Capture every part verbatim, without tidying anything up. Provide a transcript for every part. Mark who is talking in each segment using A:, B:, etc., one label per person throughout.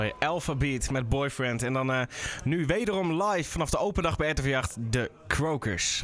A: Alphabeat met Boyfriend. En dan uh, nu wederom live vanaf de open dag bij R T V acht, de Krokers.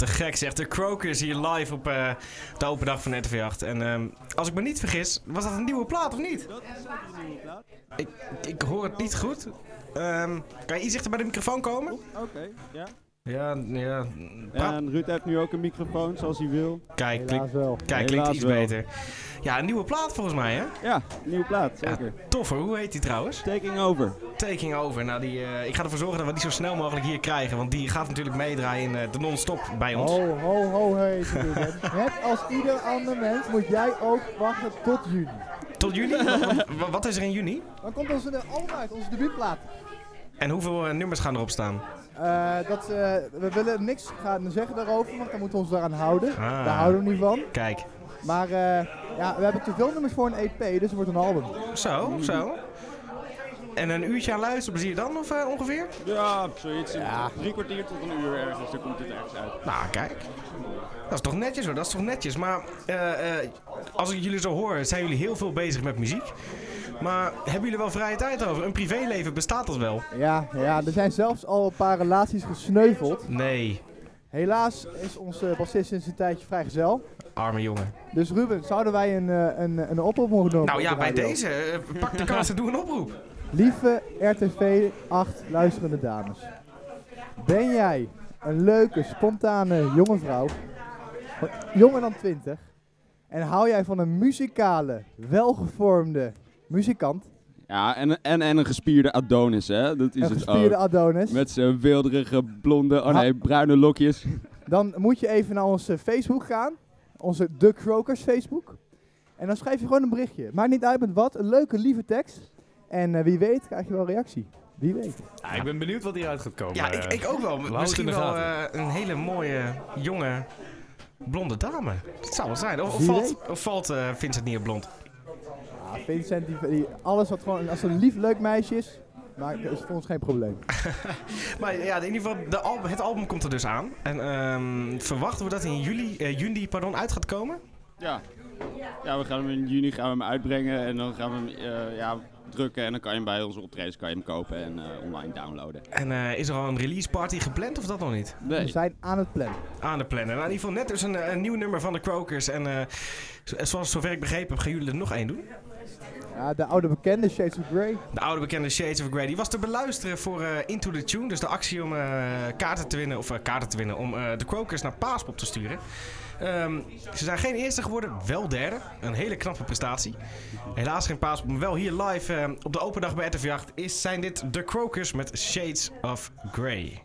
A: Te gek zegt de Crokers hier live op uh, de open dag van R T V acht. En um, als ik me niet vergis, was dat een nieuwe plaat of niet?
B: Dat is zeker een nieuwe plaat.
A: Ik, ik hoor het niet goed. Um, kan je iets dichter bij de microfoon komen?
B: Oké, okay, ja.
A: Ja, ja.
B: Ja, en Ruud heeft nu ook een microfoon zoals hij wil.
A: Kijk,
C: Helaas wel.
A: Kijk, klinkt iets wel. beter. Ja, een nieuwe plaat volgens mij, hè?
B: Ja, een nieuwe plaat, zeker.
A: Ja, toffer, hoe heet die trouwens?
B: Taking Over.
A: Taking Over. Nou, die, uh, ik ga ervoor zorgen dat we die zo snel mogelijk hier krijgen. Want die gaat natuurlijk meedraaien in uh, de non-stop bij ons.
C: Ho, ho, ho, hey. Net als ieder ander mens moet jij ook wachten tot juni.
A: Tot juni? wat, wat is er in juni?
C: Dan komt onze album uit, onze debuutplaat.
A: En hoeveel uh, nummers gaan erop staan?
C: Uh, dat, uh, we willen niks gaan zeggen daarover, want dan moeten we ons daaraan houden.
A: Ah,
C: Daar houden we niet van.
A: Kijk.
C: Maar uh, ja, we hebben te veel nummers voor een E P, dus het wordt een album.
A: Zo, zo. En een uurtje aan luisterplezier dan, of uh, ongeveer?
B: Ja, zoiets. Ja. Drie kwartier tot een uur ergens, dan komt het ergens uit.
A: Nou, kijk. Dat is toch netjes hoor, dat is toch netjes. Maar uh, uh, als ik jullie zo hoor, zijn jullie heel veel bezig met muziek. Maar hebben jullie wel vrije tijd over? Een privéleven bestaat dat wel?
C: Ja, ja, er zijn zelfs al een paar relaties gesneuveld.
A: Nee.
C: Helaas is onze bassist sinds een tijdje vrijgezel.
A: Arme jongen.
C: Dus Ruben, zouden wij een, een, een oproep mogen doen?
A: Nou ja, bij deze. Uh, pak de kans en doe een oproep.
C: Lieve R T V acht luisterende dames. Ben jij een leuke, spontane jonge vrouw, jonger dan twintig, en hou jij van een muzikale, welgevormde muzikant?
B: Ja, en, en, en een gespierde Adonis, hè? Dat is
C: een
B: het
C: gespierde
B: ook.
C: Adonis.
B: Met zijn wilderige, blonde, oh nee, bruine lokjes.
C: Dan moet je even naar onze Facebook gaan. Onze The Crokers Facebook. En dan schrijf je gewoon een berichtje. Maakt niet uit met wat. Een leuke, lieve tekst. En uh, wie weet krijg je wel reactie. Wie weet.
D: Ja, ik ben benieuwd wat hieruit gaat komen.
A: Ja, ik, ik ook wel. Misschien wel uh, een hele mooie, jonge, blonde dame. Dat zou wel zijn. Of, of valt, of valt uh, Vincent niet op blond?
C: Ja, Vincent, die, die, alles wat gewoon, als een lief, leuk meisje is, maar is voor ons geen probleem.
A: Maar ja, in ieder geval, de album, het album komt er dus aan. En um, verwachten we dat in juli, uh, juni pardon, uit gaat komen?
B: Ja. Ja, we gaan hem in juni gaan we hem uitbrengen en dan gaan we hem uh, ja, drukken en dan kan je hem bij onze optredens kan je hem kopen en uh, online downloaden.
A: En uh, is er al een release party gepland of dat nog niet?
B: Nee.
C: We zijn aan het plannen.
A: Aan het plannen. Nou, in ieder geval net dus een, een nieuw nummer van de Crokers. En uh, zoals zover ik begrepen heb, gaan jullie er nog één doen?
C: Ja, de oude bekende Shades of Grey.
A: De oude bekende Shades of Grey. Die was te beluisteren voor uh, Into the Tune. Dus de actie om uh, kaarten te winnen, of uh, kaarten te winnen, om uh, de Crokers naar Paaspop te sturen. Um, ze zijn geen eerste geworden, wel derde. Een hele knappe prestatie. Helaas geen Paaspop, maar wel hier live uh, op de open dag bij R T V acht is, zijn dit de Crokers met Shades of Grey.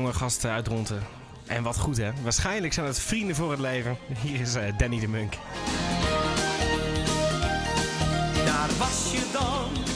A: jonge gast uit Dronten. En wat goed, hè? Waarschijnlijk zijn het vrienden voor het leven. Hier is uh, Danny de Munk.
E: Daar was je dan,